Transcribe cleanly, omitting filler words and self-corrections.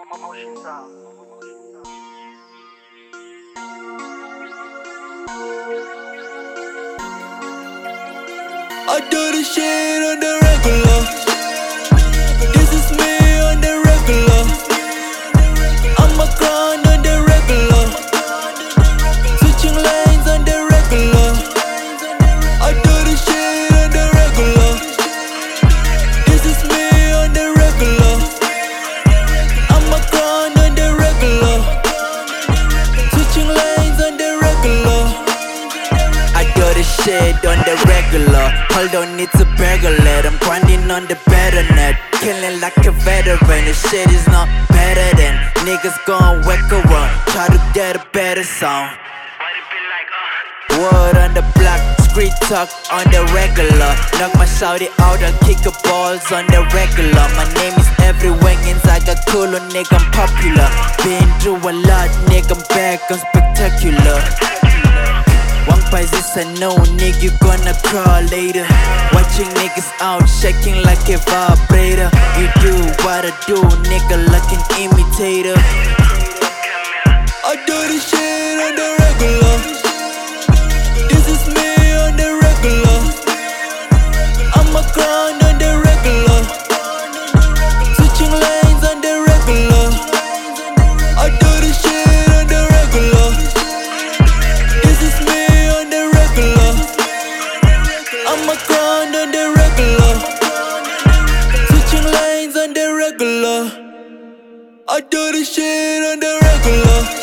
Motion sound. I do this shit on the regular. This is me on the regular. I'm a grind on the regular. Switching lanes on the regular. I do this shit on the regular. This is me on the regular. I'm a grind on the regular. Switching lanes on the regular. I do this shit on the regular. Hold on, it's a burglar. I'm grinding on the better net. Killing like a veteran. This shit is not better than niggas gon' whack around. Try to get a better sound. Word on the block, street talk on the regular. Knock my shouty out, I'll kick the balls on the regular. My name is everywhere inside the cool, nigga, I'm popular. Been through a lot, nigga, I'm back, I'm spectacular. One prize is a no, nigga, you gonna crawl later. Watching niggas out, shaking like a vibrator. You do what I do, nigga, like an imitator. I do this shit on the regular. This is me on the regular. I'm a grind on the regular. Switching lanes on the regular. I do this shit on the regular. This is me on the regular. I'm a grind on the regular. Switching lanes on the regular. I do this shit on the regular.